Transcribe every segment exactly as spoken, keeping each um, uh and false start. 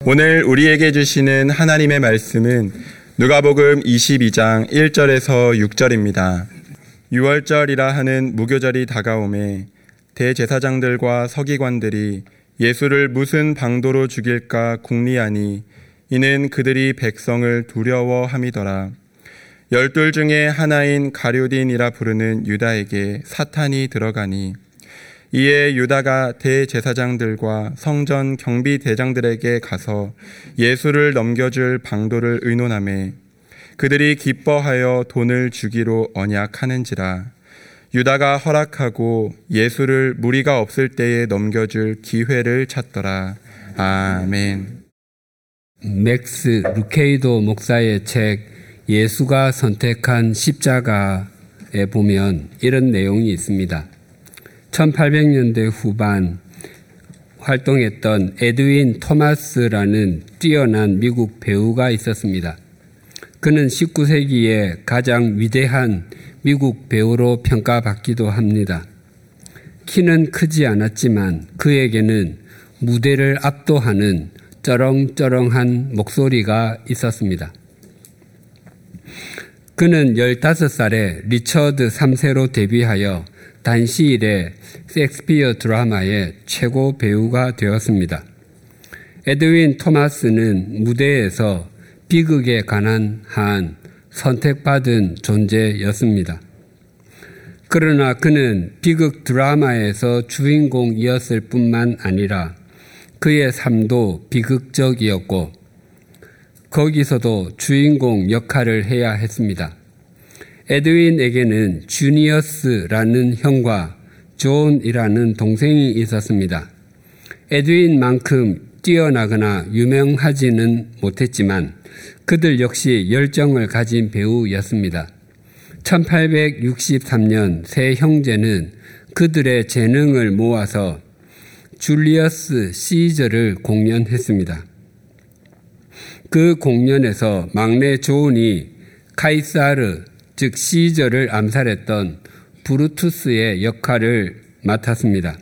오늘 우리에게 주시는 하나님의 말씀은 누가복음 이십이 장 일 절에서 육 절입니다. 유월절이라 하는 무교절이 다가오매 대제사장들과 서기관들이 예수를 무슨 방도로 죽일까 궁리하니 이는 그들이 백성을 두려워함이더라. 열둘 중에 하나인 가룟딘이라 부르는 유다에게 사탄이 들어가니 이에 유다가 대제사장들과 성전 경비대장들에게 가서 예수를 넘겨줄 방도를 의논하매 그들이 기뻐하여 돈을 주기로 언약하는지라. 유다가 허락하고 예수를 무리가 없을 때에 넘겨줄 기회를 찾더라. 아멘. 맥스 루케이도 목사의 책 예수가 선택한 십자가에 보면 이런 내용이 있습니다. 천팔백 년대 후반 활동했던 에드윈 토마스라는 뛰어난 미국 배우가 있었습니다. 그는 십구 세기에 가장 위대한 미국 배우로 평가받기도 합니다. 키는 크지 않았지만 그에게는 무대를 압도하는 쩌렁쩌렁한 목소리가 있었습니다. 그는 열다섯 살에 리처드 삼 세로 데뷔하여 단시일에 셰익스피어 드라마의 최고 배우가 되었습니다. 에드윈 토마스는 무대에서 비극에 관한 한 선택받은 존재였습니다. 그러나 그는 비극 드라마에서 주인공이었을 뿐만 아니라 그의 삶도 비극적이었고 거기서도 주인공 역할을 해야 했습니다. 에드윈에게는 주니어스라는 형과 존이라는 동생이 있었습니다. 에드윈만큼 뛰어나거나 유명하지는 못했지만 그들 역시 열정을 가진 배우였습니다. 천팔백육십삼 년 세 형제는 그들의 재능을 모아서 줄리어스 시저를 공연했습니다. 그 공연에서 막내 존이 카이사르 즉 시저를 암살했던 브루투스의 역할을 맡았습니다.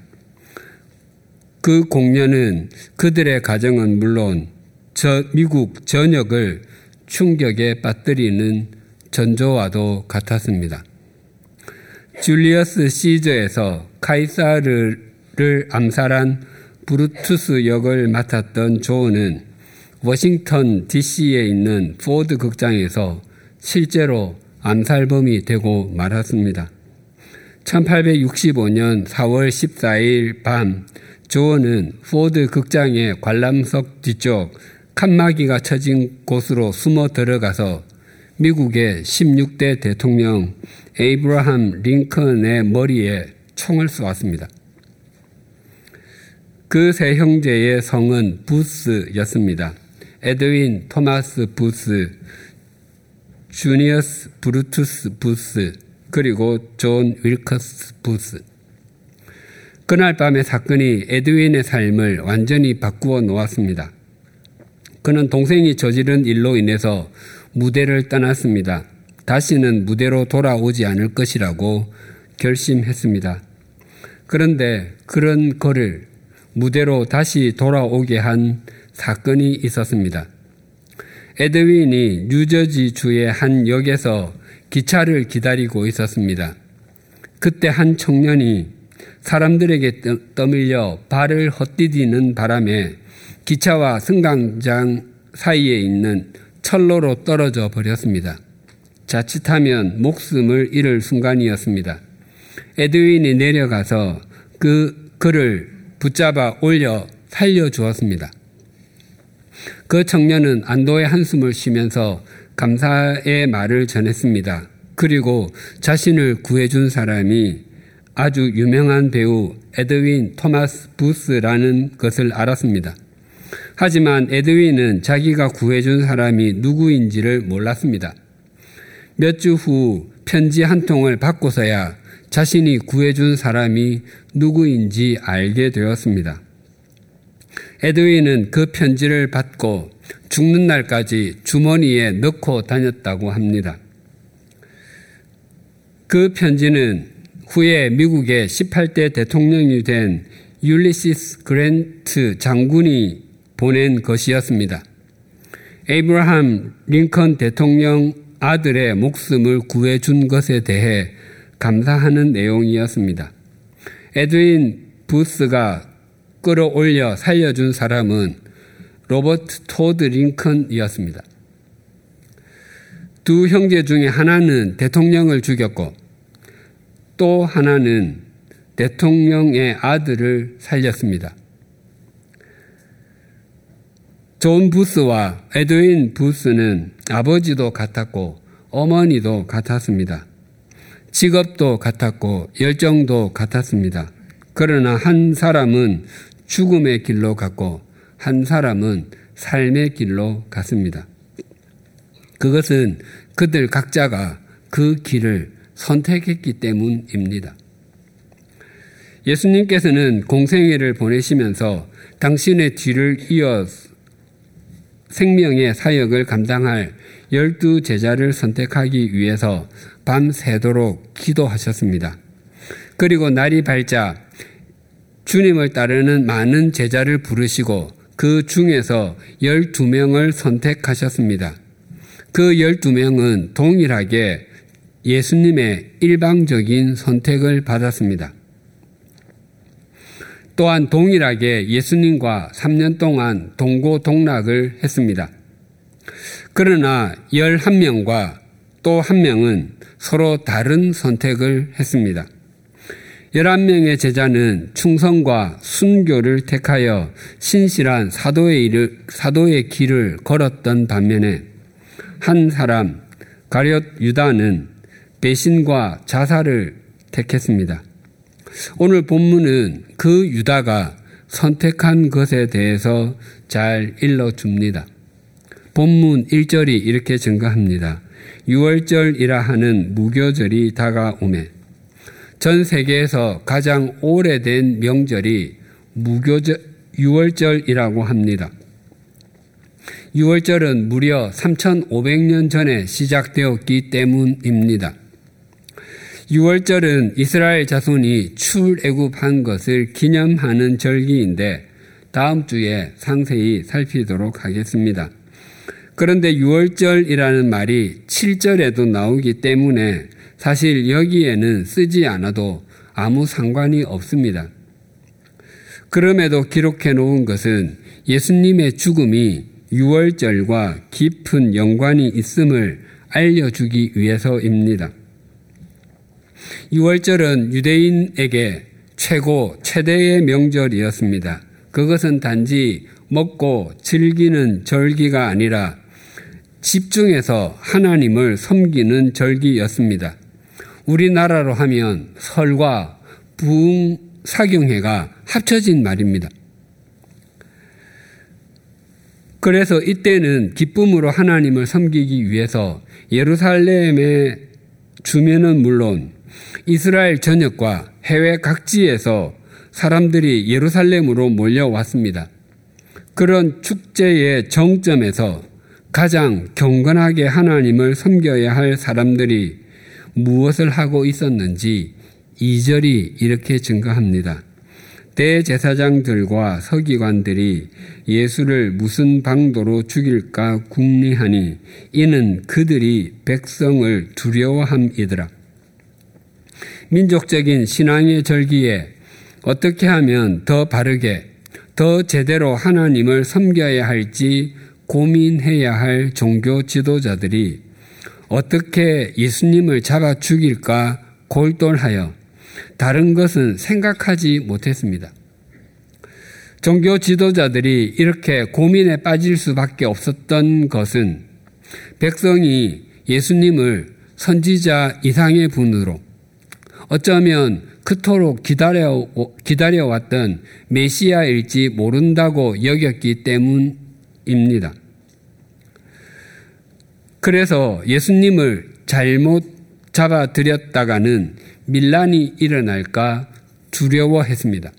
그 공연은 그들의 가정은 물론 저 미국 전역을 충격에 빠뜨리는 전조와도 같았습니다. 줄리어스 시저에서 카이사르를 암살한 브루투스 역을 맡았던 존은 워싱턴 디씨에 있는 포드 극장에서 실제로 암살범이 되고 말았습니다. 천팔백육십오 년 사월 십사일 밤 존은 포드 극장의 관람석 뒤쪽 칸막이가 쳐진 곳으로 숨어 들어가서 미국의 십육 대 대통령 에이브러함 링컨의 머리에 총을 쏘았습니다. 그 세 형제의 성은 부스였습니다. 에드윈 토마스 부스, 주니어스 브루투스 부스, 그리고 존 윌커스 부스. 그날 밤의 사건이 에드윈의 삶을 완전히 바꾸어 놓았습니다. 그는 동생이 저지른 일로 인해서 무대를 떠났습니다. 다시는 무대로 돌아오지 않을 것이라고 결심했습니다. 그런데 그런 그를 무대로 다시 돌아오게 한 사건이 있었습니다. 에드윈이 뉴저지주의 한 역에서 기차를 기다리고 있었습니다. 그때 한 청년이 사람들에게 떠밀려 발을 헛디디는 바람에 기차와 승강장 사이에 있는 철로로 떨어져 버렸습니다. 자칫하면 목숨을 잃을 순간이었습니다. 에드윈이 내려가서 그 그를 붙잡아 올려 살려주었습니다. 그 청년은 안도의 한숨을 쉬면서 감사의 말을 전했습니다. 그리고 자신을 구해준 사람이 아주 유명한 배우 에드윈 토마스 부스라는 것을 알았습니다. 하지만 에드윈은 자기가 구해준 사람이 누구인지를 몰랐습니다. 몇 주 후 편지 한 통을 받고서야 자신이 구해준 사람이 누구인지 알게 되었습니다. 에드윈은 그 편지를 받고 죽는 날까지 주머니에 넣고 다녔다고 합니다. 그 편지는 후에 미국의 십팔 대 대통령이 된 율리시스 그랜트 장군이 보낸 것이었습니다. 에이브러함 링컨 대통령 아들의 목숨을 구해준 것에 대해 감사하는 내용이었습니다. 에드윈 부스가 끌어올려 살려준 사람은 로버트 토드 링컨이었습니다. 두 형제 중에 하나는 대통령을 죽였고 또 하나는 대통령의 아들을 살렸습니다. 존 부스와 에드윈 부스는 아버지도 같았고 어머니도 같았습니다. 직업도 같았고 열정도 같았습니다. 그러나 한 사람은 죽음의 길로 갔고 한 사람은 삶의 길로 갔습니다. 그것은 그들 각자가 그 길을 선택했기 때문입니다. 예수님께서는 공생애를 보내시면서 당신의 뒤를 이어 생명의 사역을 감당할 열두 제자를 선택하기 위해서 밤새도록 기도하셨습니다. 그리고 날이 밝자 주님을 따르는 많은 제자를 부르시고 그 중에서 열두 명을 선택하셨습니다. 그 열두 명은 동일하게 예수님의 일방적인 선택을 받았습니다. 또한 동일하게 예수님과 삼 년 동안 동고동락을 했습니다. 그러나 열한 명과 또 한 명은 서로 다른 선택을 했습니다. 열한 명의 제자는 충성과 순교를 택하여 신실한 사도의, 일을, 사도의 길을 걸었던 반면에 한 사람, 가룟 유다는 배신과 자살을 택했습니다. 오늘 본문은 그 유다가 선택한 것에 대해서 잘 일러줍니다. 본문 일 절이 이렇게 증가합니다. 유월절이라 하는 무교절이 다가오매. 전 세계에서 가장 오래된 명절이 무교절, 유월절이라고 합니다. 유월절은 무려 삼천오백 년 전에 시작되었기 때문입니다. 유월절은 이스라엘 자손이 출애굽한 것을 기념하는 절기인데 다음 주에 상세히 살피도록 하겠습니다. 그런데 유월절이라는 말이 칠 절에도 나오기 때문에 사실 여기에는 쓰지 않아도 아무 상관이 없습니다. 그럼에도 기록해 놓은 것은 예수님의 죽음이 유월절과 깊은 연관이 있음을 알려주기 위해서입니다. 유월절은 유대인에게 최고, 최대의 명절이었습니다. 그것은 단지 먹고 즐기는 절기가 아니라 집중해서 하나님을 섬기는 절기였습니다. 우리나라로 하면 설과 부흥 사경회가 합쳐진 말입니다. 그래서 이때는 기쁨으로 하나님을 섬기기 위해서 예루살렘의 주민은 물론 이스라엘 전역과 해외 각지에서 사람들이 예루살렘으로 몰려왔습니다. 그런 축제의 정점에서 가장 경건하게 하나님을 섬겨야 할 사람들이 무엇을 하고 있었는지 이 절이 이렇게 증가합니다. 대제사장들과 서기관들이 예수를 무슨 방도로 죽일까 궁리하니 이는 그들이 백성을 두려워함이더라. 민족적인 신앙의 절기에 어떻게 하면 더 바르게, 더 제대로 하나님을 섬겨야 할지 고민해야 할 종교 지도자들이 어떻게 예수님을 잡아 죽일까 골똘하여 다른 것은 생각하지 못했습니다. 종교 지도자들이 이렇게 고민에 빠질 수밖에 없었던 것은 백성이 예수님을 선지자 이상의 분으로 어쩌면 그토록 기다려, 기다려왔던 메시아일지 모른다고 여겼기 때문입니다. 그래서 예수님을 잘못 잡아들였다가는 밀란이 일어날까 두려워했습니다.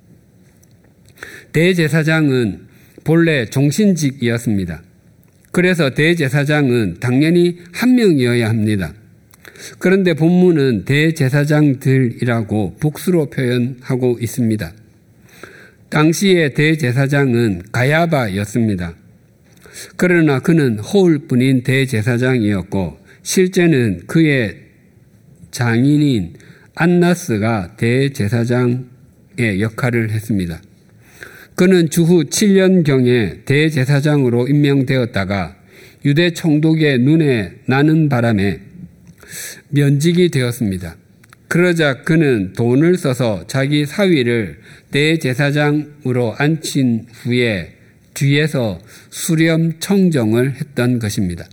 대제사장은 본래 종신직이었습니다. 그래서 대제사장은 당연히 한 명이어야 합니다. 그런데 본문은 대제사장들이라고 복수로 표현하고 있습니다. 당시의 대제사장은 가야바였습니다. 그러나 그는 허울뿐인 대제사장이었고 실제는 그의 장인인 안나스가 대제사장의 역할을 했습니다. 그는 주후 칠 년경에 대제사장으로 임명되었다가 유대 총독의 눈에 나는 바람에 면직이 되었습니다. 그러자 그는 돈을 써서 자기 사위를 대제사장으로 앉힌 후에 뒤에서 수렴 청정을 했던 것입니다.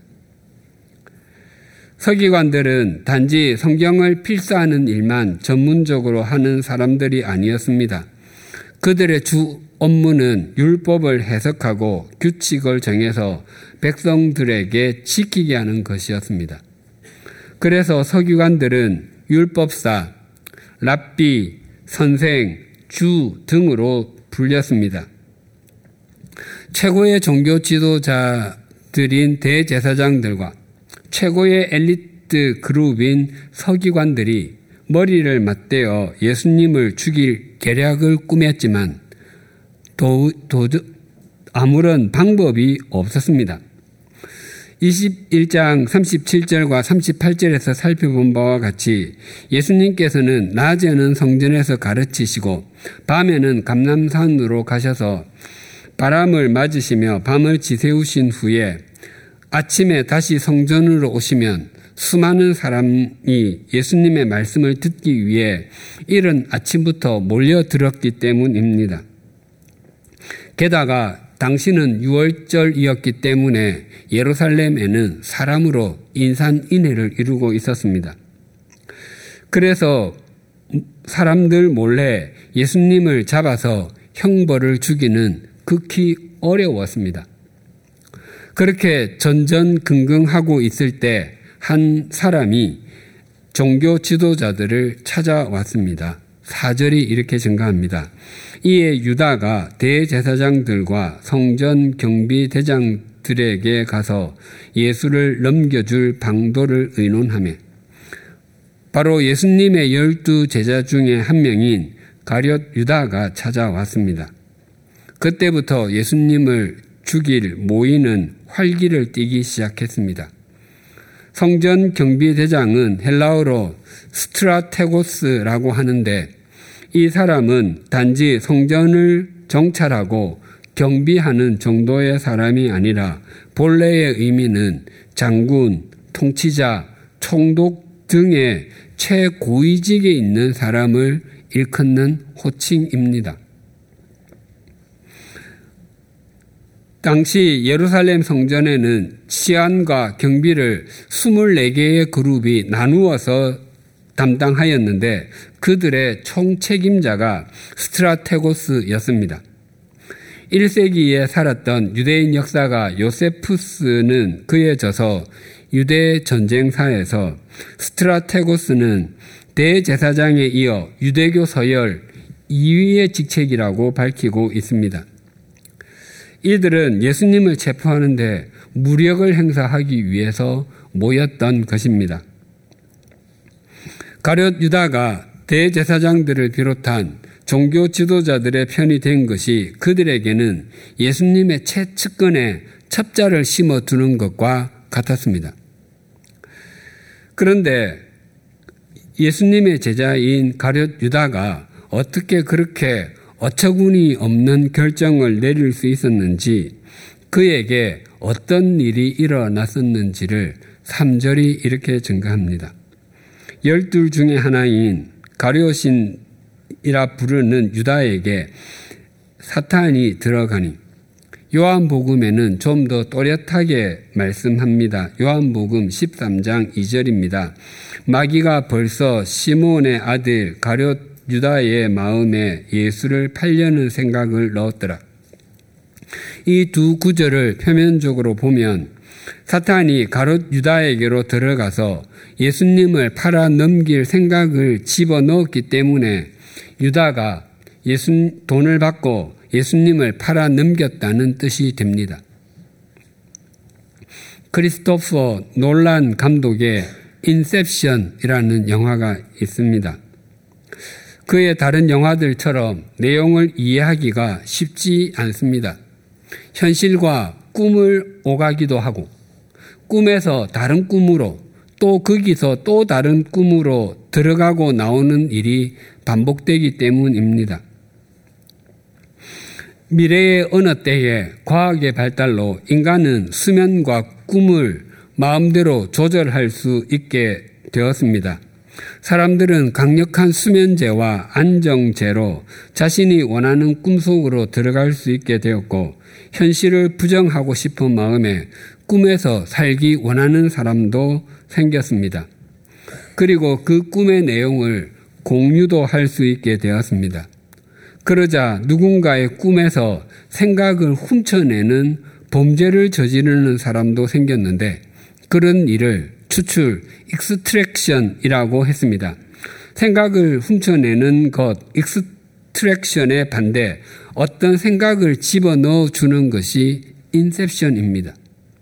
서기관들은 단지 성경을 필사하는 일만 전문적으로 하는 사람들이 아니었습니다. 그들의 주 업무는 율법을 해석하고 규칙을 정해서 백성들에게 지키게 하는 것이었습니다. 그래서 서기관들은 율법사, 랍비, 선생, 주 등으로 불렸습니다. 최고의 종교 지도자들인 대제사장들과 최고의 엘리트 그룹인 서기관들이 머리를 맞대어 예수님을 죽일 계략을 꾸몄지만 도, 도, 아무런 방법이 없었습니다. 이십일 장 삼십칠 절과 삼십팔 절에서 살펴본 바와 같이 예수님께서는 낮에는 성전에서 가르치시고 밤에는 감람산으로 가셔서 바람을 맞으시며 밤을 지새우신 후에 아침에 다시 성전으로 오시면 수많은 사람이 예수님의 말씀을 듣기 위해 이른 아침부터 몰려들었기 때문입니다. 게다가 당시는 유월절이었기 때문에 예루살렘에는 사람으로 인산인해를 이루고 있었습니다. 그래서 사람들 몰래 예수님을 잡아서 형벌을 주기는 극히 어려웠습니다. 그렇게 전전긍긍하고 있을 때 한 사람이 종교 지도자들을 찾아왔습니다. 사 절이 이렇게 증가합니다. 이에 유다가 대제사장들과 성전 경비대장들에게 가서 예수를 넘겨줄 방도를 의논하며 바로 예수님의 열두 제자 중에 한 명인 가룟 유다가 찾아왔습니다. 그때부터 예수님을 죽일 모의는 활기를 띠기 시작했습니다. 성전 경비대장은 헬라어로 스트라테고스라고 하는데 이 사람은 단지 성전을 정찰하고 경비하는 정도의 사람이 아니라 본래의 의미는 장군, 통치자, 총독 등의 최고위직에 있는 사람을 일컫는 호칭입니다. 당시 예루살렘 성전에는 치안과 경비를 이십사 개의 그룹이 나누어서 담당하였는데 그들의 총책임자가 스트라테고스였습니다. 일 세기에 살았던 유대인 역사가 요세푸스는 그에 져서 유대 전쟁사에서 스트라테고스는 대제사장에 이어 유대교 서열 이 위의 직책이라고 밝히고 있습니다. 이들은 예수님을 체포하는데 무력을 행사하기 위해서 모였던 것입니다. 가룟 유다가 대제사장들을 비롯한 종교 지도자들의 편이 된 것이 그들에게는 예수님의 최측근에 첩자를 심어두는 것과 같았습니다. 그런데 예수님의 제자인 가룟 유다가 어떻게 그렇게 어처구니 없는 결정을 내릴 수 있었는지, 그에게 어떤 일이 일어났었는지를 삼 절이 이렇게 증가합니다. 열둘 중에 하나인 가룟신이라 부르는 유다에게 사탄이 들어가니, 요한복음에는 좀 더 또렷하게 말씀합니다. 요한복음 십삼 장 이 절입니다. 마귀가 벌써 시몬의 아들 가룟 유다의 마음에 예수를 팔려는 생각을 넣었더라. 이 두 구절을 표면적으로 보면 사탄이 가룟 유다에게로 들어가서 예수님을 팔아 넘길 생각을 집어넣었기 때문에 유다가 예수, 돈을 받고 예수님을 팔아 넘겼다는 뜻이 됩니다. 크리스토퍼 놀란 감독의 인셉션이라는 영화가 있습니다. 그의 다른 영화들처럼 내용을 이해하기가 쉽지 않습니다. 현실과 꿈을 오가기도 하고 꿈에서 다른 꿈으로 또 거기서 또 다른 꿈으로 들어가고 나오는 일이 반복되기 때문입니다. 미래의 어느 때에 과학의 발달로 인간은 수면과 꿈을 마음대로 조절할 수 있게 되었습니다. 사람들은 강력한 수면제와 안정제로 자신이 원하는 꿈속으로 들어갈 수 있게 되었고 현실을 부정하고 싶은 마음에 꿈에서 살기 원하는 사람도 생겼습니다. 그리고 그 꿈의 내용을 공유도 할 수 있게 되었습니다. 그러자 누군가의 꿈에서 생각을 훔쳐내는 범죄를 저지르는 사람도 생겼는데 그런 일을 추출, 익스트랙션이라고 했습니다. 생각을 훔쳐내는 것, 익스트랙션의 반대, 어떤 생각을 집어넣어 주는 것이 인셉션입니다.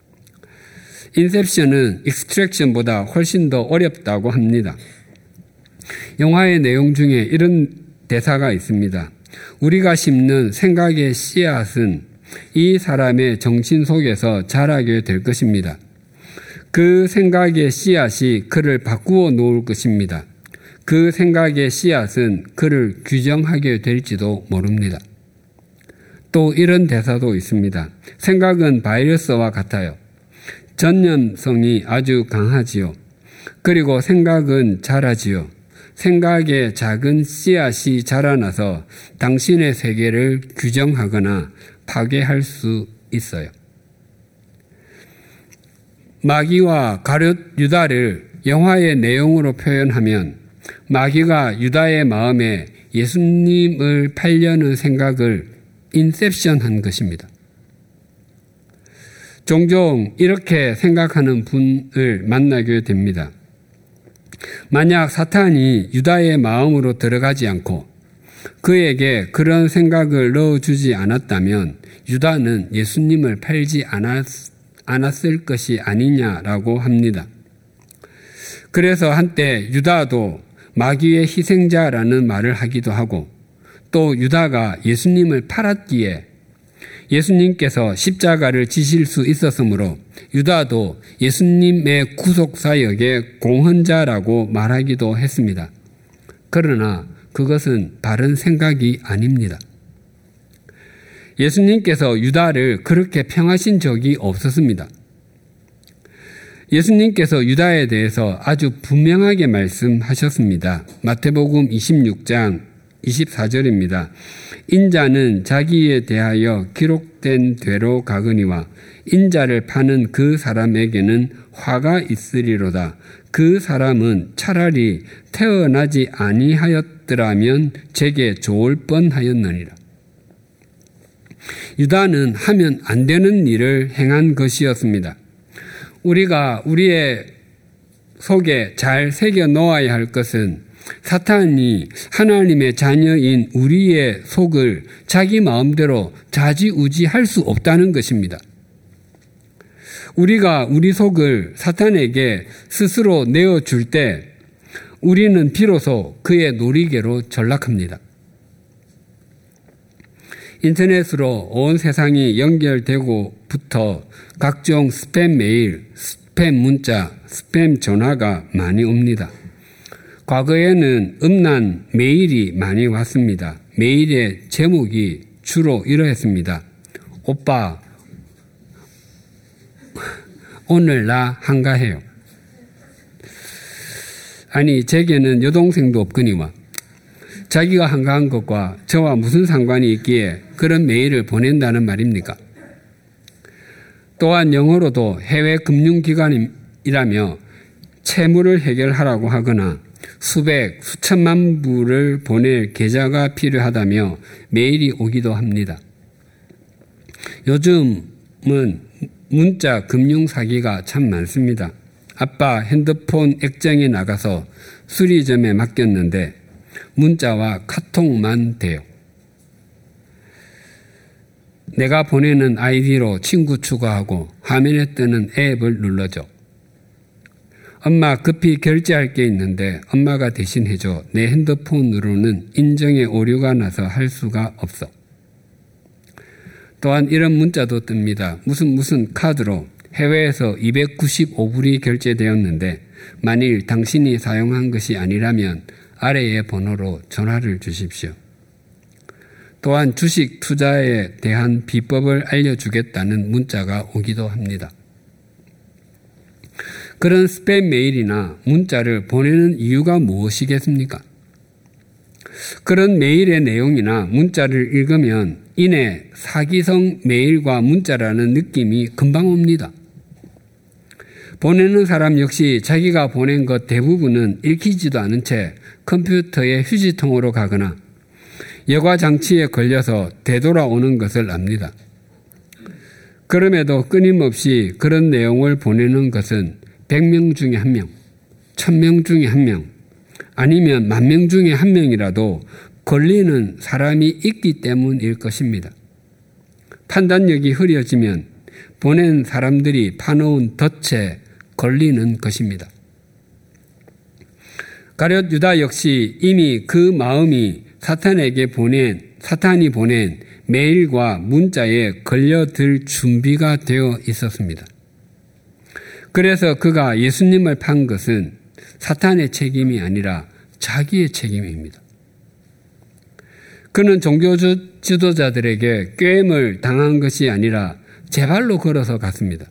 인셉션은 익스트랙션보다 훨씬 더 어렵다고 합니다. 영화의 내용 중에 이런 대사가 있습니다. 우리가 심는 생각의 씨앗은 이 사람의 정신 속에서 자라게 될 것입니다. 그 생각의 씨앗이 그를 바꾸어 놓을 것입니다. 그 생각의 씨앗은 그를 규정하게 될지도 모릅니다. 또 이런 대사도 있습니다. 생각은 바이러스와 같아요. 전염성이 아주 강하지요. 그리고 생각은 자라지요. 생각의 작은 씨앗이 자라나서 당신의 세계를 규정하거나 파괴할 수 있어요. 마귀와 가룟 유다를 영화의 내용으로 표현하면 마귀가 유다의 마음에 예수님을 팔려는 생각을 인셉션한 것입니다. 종종 이렇게 생각하는 분을 만나게 됩니다. 만약 사탄이 유다의 마음으로 들어가지 않고 그에게 그런 생각을 넣어주지 않았다면 유다는 예수님을 팔지 않았, 않았을 것이 아니냐라고 합니다. 그래서 한때 유다도 마귀의 희생자라는 말을 하기도 하고 또 유다가 예수님을 팔았기에 예수님께서 십자가를 지실 수 있었으므로 유다도 예수님의 구속사역의 공헌자라고 말하기도 했습니다. 그러나 그것은 바른 생각이 아닙니다. 예수님께서 유다를 그렇게 평하신 적이 없었습니다. 예수님께서 유다에 대해서 아주 분명하게 말씀하셨습니다. 마태복음 이십육 장 이십사 절입니다. 인자는 자기에 대하여 기록된 대로 가거니와 인자를 파는 그 사람에게는 화가 있으리로다. 그 사람은 차라리 태어나지 아니하였더라면 제게 좋을 뻔하였느니라. 유다는 하면 안 되는 일을 행한 것이었습니다. 우리가 우리의 속에 잘 새겨 놓아야 할 것은 사탄이 하나님의 자녀인 우리의 속을 자기 마음대로 좌지우지할 수 없다는 것입니다. 우리가 우리 속을 사탄에게 스스로 내어줄 때 우리는 비로소 그의 놀이개로 전락합니다. 인터넷으로 온 세상이 연결되고부터 각종 스팸 메일, 스팸 문자, 스팸 전화가 많이 옵니다. 과거에는 음란 메일이 많이 왔습니다. 메일의 제목이 주로 이러했습니다. 오빠, 오늘 나 한가해요. 아니, 제게는 여동생도 없거니와 자기가 한가한 것과 저와 무슨 상관이 있기에 그런 메일을 보낸다는 말입니까? 또한 영어로도 해외 금융기관이라며 채무를 해결하라고 하거나 수백, 수천만 부를 보낼 계좌가 필요하다며 메일이 오기도 합니다. 요즘은 문자 금융 사기가 참 많습니다. 아빠 핸드폰 액정이 나가서 수리점에 맡겼는데 문자와 카톡만 돼요. 내가 보내는 아이디로 친구 추가하고 화면에 뜨는 앱을 눌러줘. 엄마 급히 결제할 게 있는데 엄마가 대신 해줘. 내 핸드폰으로는 인정에 오류가 나서 할 수가 없어. 또한 이런 문자도 뜹니다. 무슨 무슨 카드로 해외에서 이백구십오 불이 결제되었는데 만일 당신이 사용한 것이 아니라면 아래의 번호로 전화를 주십시오. 또한 주식 투자에 대한 비법을 알려주겠다는 문자가 오기도 합니다. 그런 스팸 메일이나 문자를 보내는 이유가 무엇이겠습니까? 그런 메일의 내용이나 문자를 읽으면 이내 사기성 메일과 문자라는 느낌이 금방 옵니다. 보내는 사람 역시 자기가 보낸 것 대부분은 읽히지도 않은 채 컴퓨터의 휴지통으로 가거나 여과 장치에 걸려서 되돌아오는 것을 압니다. 그럼에도 끊임없이 그런 내용을 보내는 것은 백 명 중에 한 명, 천 명 중에 한 명, 아니면 만 명 중에 한 명이라도 걸리는 사람이 있기 때문일 것입니다. 판단력이 흐려지면 보낸 사람들이 파놓은 덫에 걸리는 것입니다. 가룟 유다 역시 이미 그 마음이 사탄에게 보낸, 사탄이 보낸 메일과 문자에 걸려들 준비가 되어 있었습니다. 그래서 그가 예수님을 판 것은 사탄의 책임이 아니라 자기의 책임입니다. 그는 종교 지도자들에게 꾀임을 당한 것이 아니라 제 발로 걸어서 갔습니다.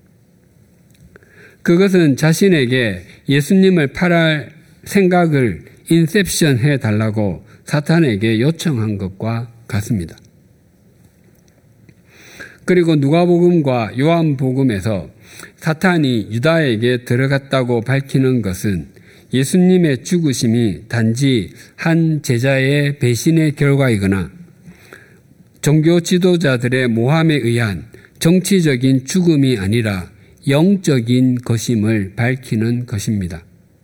그것은 자신에게 예수님을 팔할 생각을 인셉션 해달라고 사탄에게 요청한 것과 같습니다. 그리고 누가복음과 요한복음에서 사탄이 유다에게 들어갔다고 밝히는 것은 예수님의 죽으심이 단지 한 제자의 배신의 결과이거나 종교 지도자들의 모함에 의한 정치적인 죽음이 아니라 영적인 것임을 밝히는 것입니다.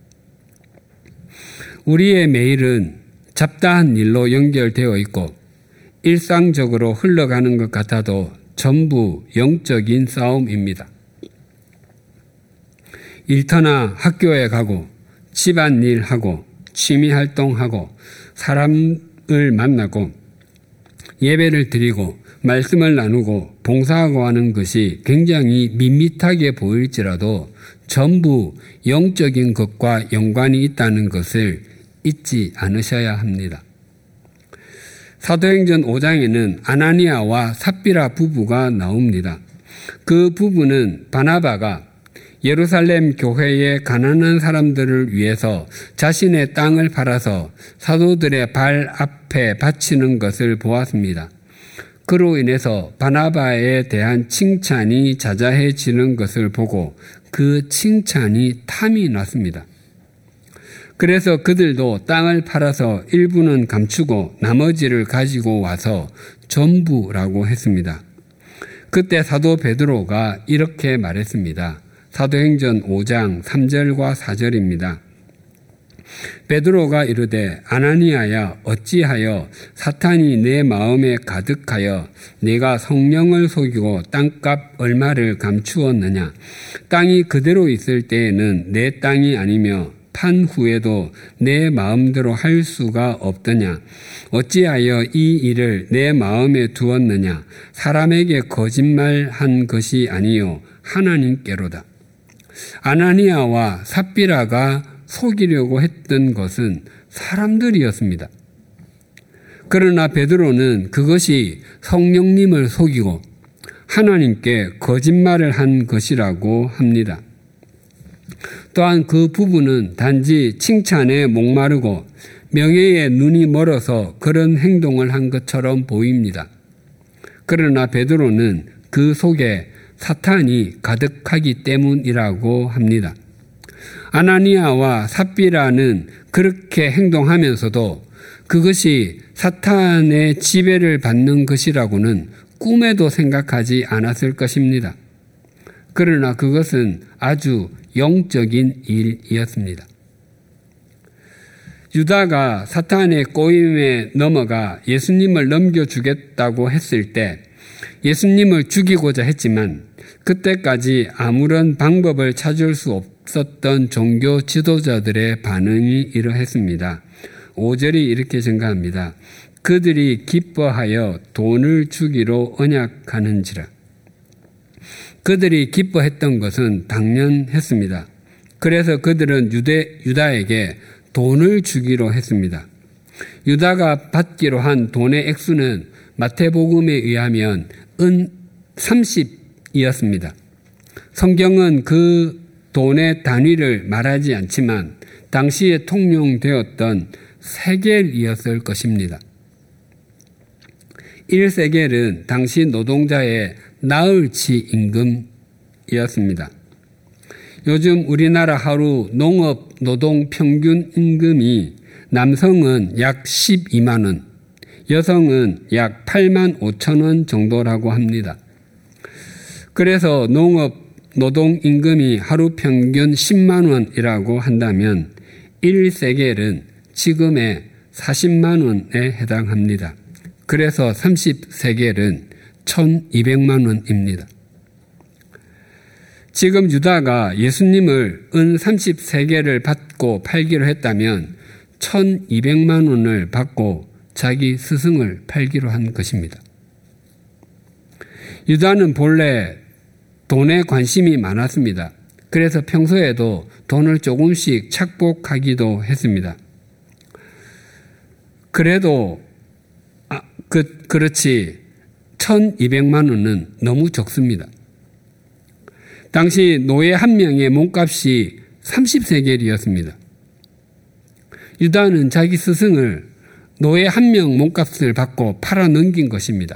우리의 매일은 잡다한 일로 연결되어 있고 일상적으로 흘러가는 것 같아도 전부 영적인 싸움입니다. 일터나 학교에 가고 집안일하고 취미활동하고 사람을 만나고 예배를 드리고 말씀을 나누고 봉사하고 하는 것이 굉장히 밋밋하게 보일지라도 전부 영적인 것과 연관이 있다는 것을 잊지 않으셔야 합니다. 사도행전 오 장에는 아나니아와 삽비라 부부가 나옵니다. 그 부부는 바나바가 예루살렘 교회의 가난한 사람들을 위해서 자신의 땅을 팔아서 사도들의 발 앞에 바치는 것을 보았습니다. 그로 인해서 바나바에 대한 칭찬이 자자해지는 것을 보고 그 칭찬이 탐이 났습니다. 그래서 그들도 땅을 팔아서 일부는 감추고 나머지를 가지고 와서 전부라고 했습니다. 그때 사도 베드로가 이렇게 말했습니다. 사도행전 오 장 삼 절과 사 절입니다. 베드로가 이르되 아나니아야 어찌하여 사탄이 내 마음에 가득하여 내가 성령을 속이고 땅값 얼마를 감추었느냐. 땅이 그대로 있을 때에는 내 땅이 아니며 판 후에도 내 마음대로 할 수가 없더냐. 어찌하여 이 일을 내 마음에 두었느냐. 사람에게 거짓말한 것이 아니요 하나님께로다. 아나니아와 삽비라가 속이려고 했던 것은 사람들이었습니다. 그러나 베드로는 그것이 성령님을 속이고 하나님께 거짓말을 한 것이라고 합니다. 또한 그 부부는 단지 칭찬에 목마르고 명예에 눈이 멀어서 그런 행동을 한 것처럼 보입니다. 그러나 베드로는 그 속에 사탄이 가득하기 때문이라고 합니다. 아나니아와 삽비라는 그렇게 행동하면서도 그것이 사탄의 지배를 받는 것이라고는 꿈에도 생각하지 않았을 것입니다. 그러나 그것은 아주 영적인 일이었습니다. 유다가 사탄의 꼬임에 넘어가 예수님을 넘겨주겠다고 했을 때 예수님을 죽이고자 했지만 그때까지 아무런 방법을 찾을 수 있었던 종교 지도자들의 반응이 이러했습니다. 오 절이 이렇게 증가합니다. 그들이 기뻐하여 돈을 주기로 언약하는지라. 그들이 기뻐했던 것은 당연했습니다. 그래서 그들은 유대, 유다에게 돈을 주기로 했습니다. 유다가 받기로 한 돈의 액수는 마태복음에 의하면 은 삼십이었습니다. 성경은 그 돈의 단위를 말하지 않지만 당시에 통용되었던 세겔이었을 것입니다. 일 세겔은 당시 노동자의 나흘치 임금이었습니다. 요즘 우리나라 하루 농업 노동 평균 임금이 남성은 약 십이만 원, 여성은 약 팔만 오천 원 정도라고 합니다. 그래서 농업 노동 임금이 하루 평균 십만 원이라고 한다면 일 세겔은 지금의 사십만 원에 해당합니다. 그래서 삼십 세겔은 천이백만 원입니다. 지금 유다가 예수님을 은 삼십 세겔을 받고 팔기로 했다면 천이백만 원을 받고 자기 스승을 팔기로 한 것입니다. 유다는 본래 돈에 관심이 많았습니다. 그래서 평소에도 돈을 조금씩 착복하기도 했습니다. 그래도 아, 그, 그렇지 천이백만 원은 너무 적습니다. 당시 노예 한 명의 몸값이 삼십 세겔이었습니다. 유다는 자기 스승을 노예 한 명 몸값을 받고 팔아 넘긴 것입니다.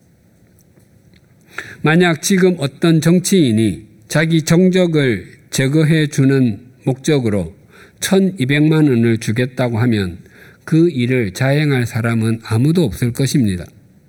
만약 지금 어떤 정치인이 자기 정적을 제거해 주는 목적으로 천이백만 원을 주겠다고 하면 그 일을 자행할 사람은 아무도 없을 것입니다.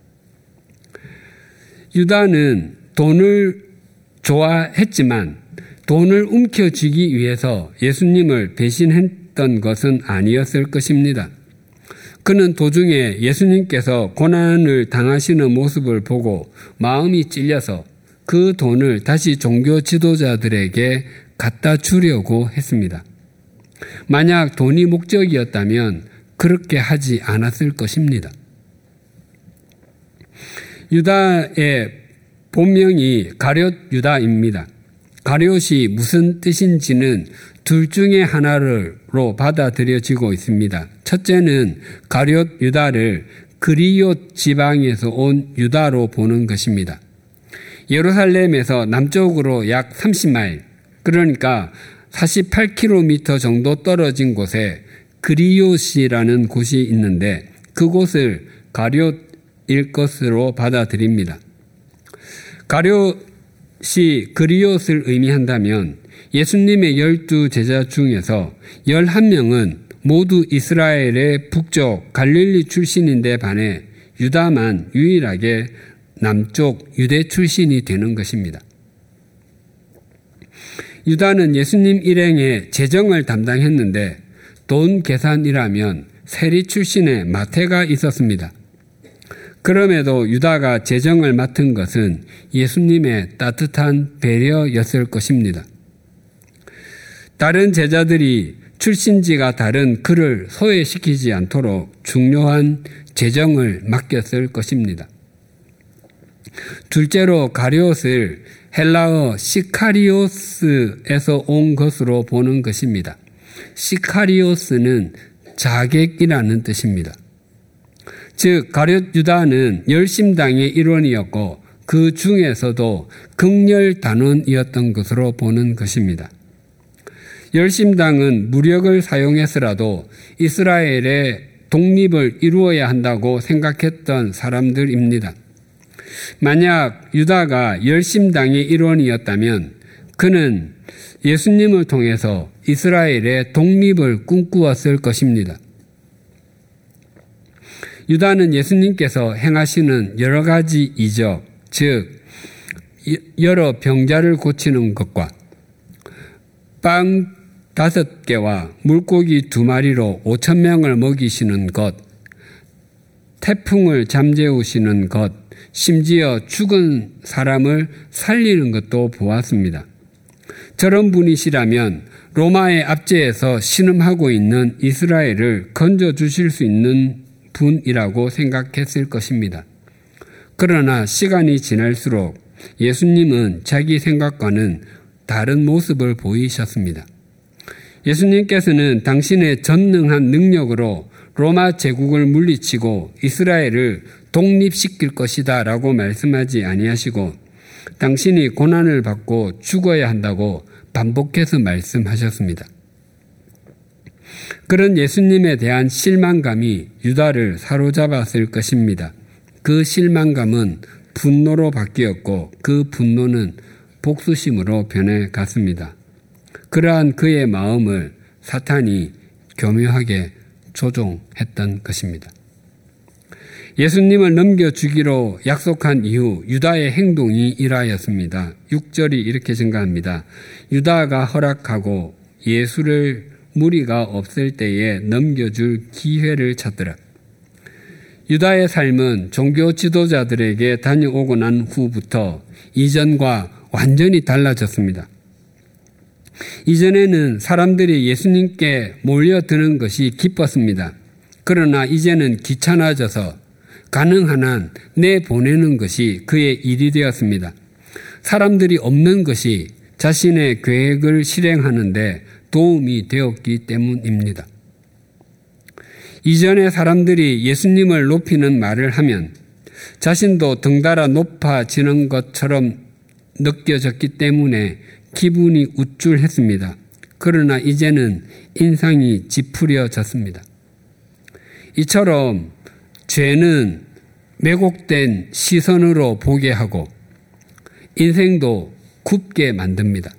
유다는 돈을 좋아했지만 돈을 움켜쥐기 위해서 예수님을 배신했던 것은 아니었을 것입니다. 그는 도중에 예수님께서 고난을 당하시는 모습을 보고 마음이 찔려서 그 돈을 다시 종교 지도자들에게 갖다 주려고 했습니다. 만약 돈이 목적이었다면 그렇게 하지 않았을 것입니다. 유다의 본명이 가룟 유다입니다. 가룟이 무슨 뜻인지는 둘 중에 하나로 받아들여지고 있습니다. 첫째는 가룟 유다를 그리옷 지방에서 온 유다로 보는 것입니다. 예루살렘에서 남쪽으로 약 삼십 마일, 그러니까 사십팔 킬로미터 정도 떨어진 곳에 그리옷이라는 곳이 있는데 그곳을 가룟일 것으로 받아들입니다. 가룟이 그리옷을 의미한다면 예수님의 열두 제자 중에서 열한 명은 모두 이스라엘의 북쪽 갈릴리 출신인데 반해 유다만 유일하게 남쪽 유대 출신이 되는 것입니다. 유다는 예수님 일행의 재정을 담당했는데 돈 계산이라면 세리 출신의 마태가 있었습니다. 그럼에도 유다가 재정을 맡은 것은 예수님의 따뜻한 배려였을 것입니다. 다른 제자들이 출신지가 다른 그를 소외시키지 않도록 중요한 재정을 맡겼을 것입니다. 둘째로 가룟을 헬라어 시카리오스에서 온 것으로 보는 것입니다. 시카리오스는 자객이라는 뜻입니다. 즉 가룟 유다는 열심당의 일원이었고 그 중에서도 극렬단원이었던 것으로 보는 것입니다. 열심당은 무력을 사용해서라도 이스라엘의 독립을 이루어야 한다고 생각했던 사람들입니다. 만약 유다가 열심당의 일원이었다면 그는 예수님을 통해서 이스라엘의 독립을 꿈꾸었을 것입니다. 유다는 예수님께서 행하시는 여러 가지 이적, 즉 여러 병자를 고치는 것과 빵 다섯 개와 물고기 두 마리로 오천 명을 먹이시는 것, 태풍을 잠재우시는 것, 심지어 죽은 사람을 살리는 것도 보았습니다. 저런 분이시라면 로마의 압제에서 신음하고 있는 이스라엘을 건져주실 수 있는 분이라고 생각했을 것입니다. 그러나 시간이 지날수록 예수님은 자기 생각과는 다른 모습을 보이셨습니다. 예수님께서는 당신의 전능한 능력으로 로마 제국을 물리치고 이스라엘을 독립시킬 것이다 라고 말씀하지 아니하시고 당신이 고난을 받고 죽어야 한다고 반복해서 말씀하셨습니다. 그런 예수님에 대한 실망감이 유다를 사로잡았을 것입니다. 그 실망감은 분노로 바뀌었고 그 분노는 복수심으로 변해갔습니다. 그러한 그의 마음을 사탄이 교묘하게 조종했던 것입니다. 예수님을 넘겨주기로 약속한 이후 유다의 행동이 이러하였습니다. 육 절이 이렇게 증가합니다. 유다가 허락하고 예수를 무리가 없을 때에 넘겨줄 기회를 찾더라. 유다의 삶은 종교 지도자들에게 다녀오고 난 후부터 이전과 완전히 달라졌습니다. 이전에는 사람들이 예수님께 몰려드는 것이 기뻤습니다. 그러나 이제는 귀찮아져서 가능한 한 내보내는 것이 그의 일이 되었습니다. 사람들이 없는 것이 자신의 계획을 실행하는데 도움이 되었기 때문입니다. 이전에 사람들이 예수님을 높이는 말을 하면 자신도 덩달아 높아지는 것처럼 느껴졌기 때문에 기분이 우쭐했습니다. 그러나 이제는 인상이 찌푸려졌습니다. 이처럼 죄는 왜곡된 시선으로 보게 하고 인생도 굽게 만듭니다.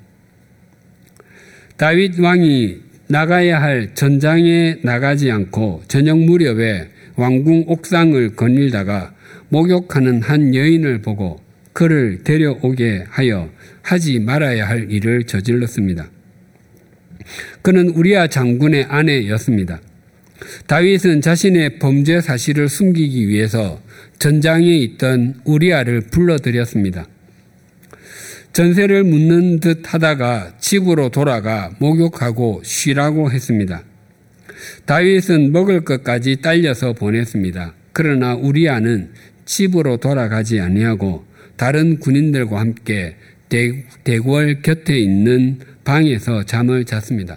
다윗 왕이 나가야 할 전장에 나가지 않고 저녁 무렵에 왕궁 옥상을 거닐다가 목욕하는 한 여인을 보고 그를 데려오게 하여 하지 말아야 할 일을 저질렀습니다. 그는 우리아 장군의 아내였습니다. 다윗은 자신의 범죄 사실을 숨기기 위해서 전장에 있던 우리아를 불러들였습니다. 전세를 묻는 듯 하다가 집으로 돌아가 목욕하고 쉬라고 했습니다. 다윗은 먹을 것까지 딸려서 보냈습니다. 그러나 우리아는 집으로 돌아가지 아니하고 다른 군인들과 함께 대궐 곁에 있는 방에서 잠을 잤습니다.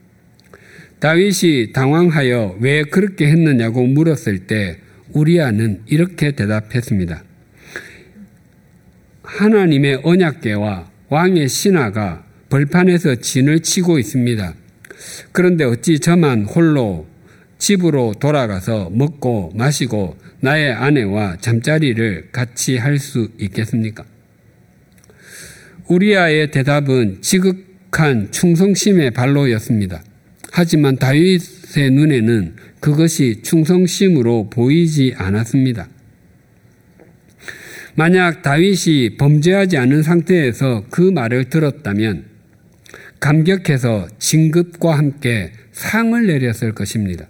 다윗이 당황하여 왜 그렇게 했느냐고 물었을 때 우리아는 이렇게 대답했습니다. 하나님의 언약궤와 왕의 신하가 벌판에서 진을 치고 있습니다. 그런데 어찌 저만 홀로 집으로 돌아가서 먹고 마시고 나의 아내와 잠자리를 같이 할 수 있겠습니까? 우리아의 대답은 지극한 충성심의 발로였습니다. 하지만 다윗의 눈에는 그것이 충성심으로 보이지 않았습니다. 만약 다윗이 범죄하지 않은 상태에서 그 말을 들었다면 감격해서 진급과 함께 상을 내렸을 것입니다.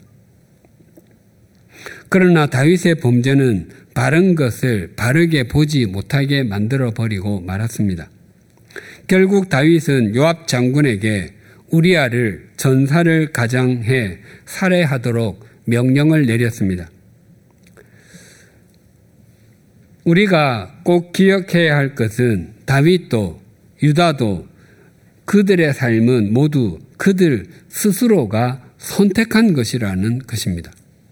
그러나 다윗의 범죄는 바른 것을 바르게 보지 못하게 만들어버리고 말았습니다. 결국 다윗은 요압 장군에게 우리아를 전사를 가장해 살해하도록 명령을 내렸습니다. 우리가 꼭 기억해야 할 것은 다윗도 유다도 그들의 삶은 모두 그들 스스로가 선택한 것이라는 것입니다.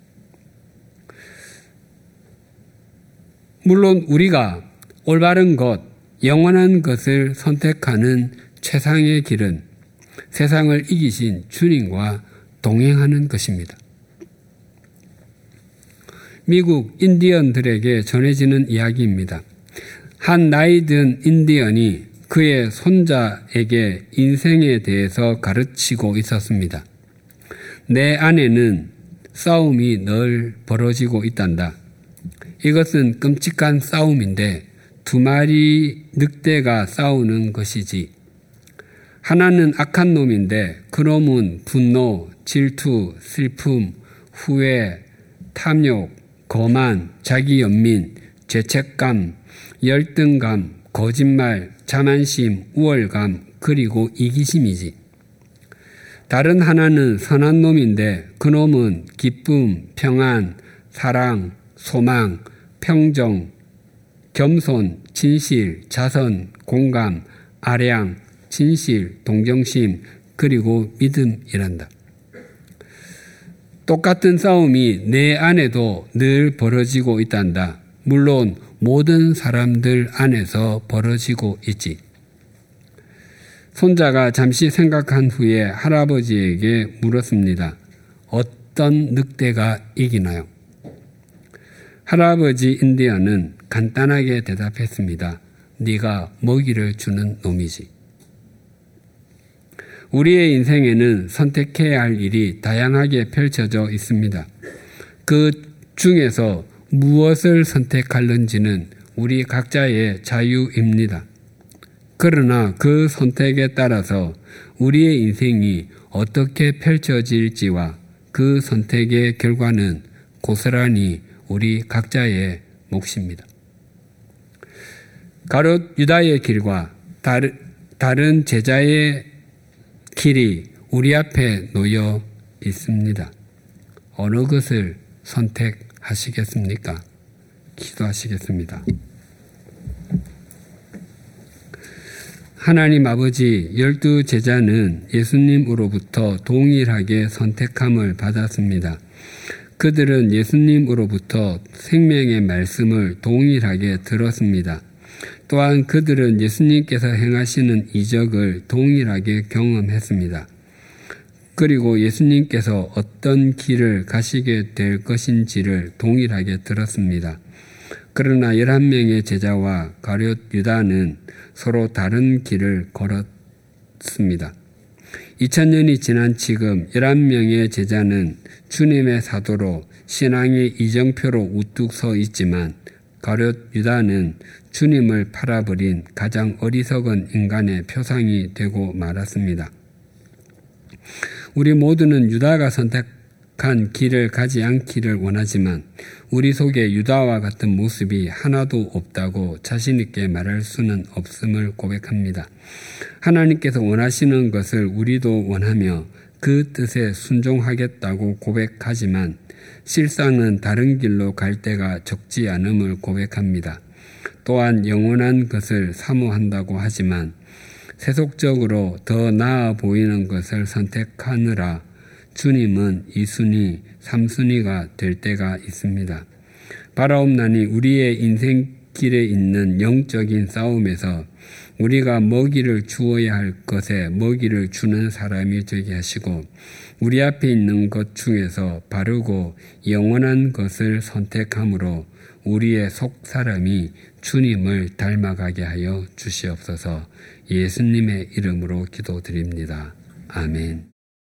물론 우리가 올바른 것, 영원한 것을 선택하는 최상의 길은 세상을 이기신 주님과 동행하는 것입니다. 미국 인디언들에게 전해지는 이야기입니다. 한 나이든 인디언이 그의 손자에게 인생에 대해서 가르치고 있었습니다. 내 안에는 싸움이 늘 벌어지고 있단다. 이것은 끔찍한 싸움인데 두 마리 늑대가 싸우는 것이지. 하나는 악한 놈인데 그놈은 분노, 질투, 슬픔, 후회, 탐욕, 거만, 자기연민, 죄책감, 열등감, 거짓말, 자만심, 우월감, 그리고 이기심이지. 다른 하나는 선한 놈인데 그 놈은 기쁨, 평안, 사랑, 소망, 평정, 겸손, 진실, 자선, 공감, 아량, 진실, 동정심, 그리고 믿음이란다. 똑같은 싸움이 내 안에도 늘 벌어지고 있단다. 물론 모든 사람들 안에서 벌어지고 있지. 손자가 잠시 생각한 후에 할아버지에게 물었습니다. 어떤 늑대가 이기나요? 할아버지 인디언은 간단하게 대답했습니다. 네가 먹이를 주는 놈이지. 우리의 인생에는 선택해야 할 일이 다양하게 펼쳐져 있습니다. 그 중에서 무엇을 선택할는지는 우리 각자의 자유입니다. 그러나 그 선택에 따라서 우리의 인생이 어떻게 펼쳐질지와 그 선택의 결과는 고스란히 우리 각자의 몫입니다. 가롯 유다의 길과 다른, 다른 제자의 길이 우리 앞에 놓여 있습니다. 어느 것을 선택하시겠습니까? 기도하시겠습니다. 하나님 아버지, 열두 제자는 예수님으로부터 동일하게 선택함을 받았습니다. 그들은 예수님으로부터 생명의 말씀을 동일하게 들었습니다. 또한 그들은 예수님께서 행하시는 이적을 동일하게 경험했습니다. 그리고 예수님께서 어떤 길을 가시게 될 것인지를 동일하게 들었습니다. 그러나 열한 명의 제자와 가룟 유다는 서로 다른 길을 걸었습니다. 이천 년이 지난 지금 열한 명의 제자는 주님의 사도로 신앙의 이정표로 우뚝 서 있지만 가룟 유다는 주님을 팔아버린 가장 어리석은 인간의 표상이 되고 말았습니다. 우리 모두는 유다가 선택한 길을 가지 않기를 원하지만 우리 속에 유다와 같은 모습이 하나도 없다고 자신 있게 말할 수는 없음을 고백합니다. 하나님께서 원하시는 것을 우리도 원하며 그 뜻에 순종하겠다고 고백하지만 실상은 다른 길로 갈 때가 적지 않음을 고백합니다. 또한 영원한 것을 사모한다고 하지만 세속적으로 더 나아 보이는 것을 선택하느라 주님은 이 순위, 삼 순위가 될 때가 있습니다. 바라옵나니 우리의 인생길에 있는 영적인 싸움에서 우리가 먹이를 주어야 할 것에 먹이를 주는 사람이 되게 하시고 우리 앞에 있는 것 중에서 바르고 영원한 것을 선택함으로 우리의 속 사람이 주님을 닮아가게 하여 주시옵소서. 예수님의 이름으로 기도드립니다. 아멘.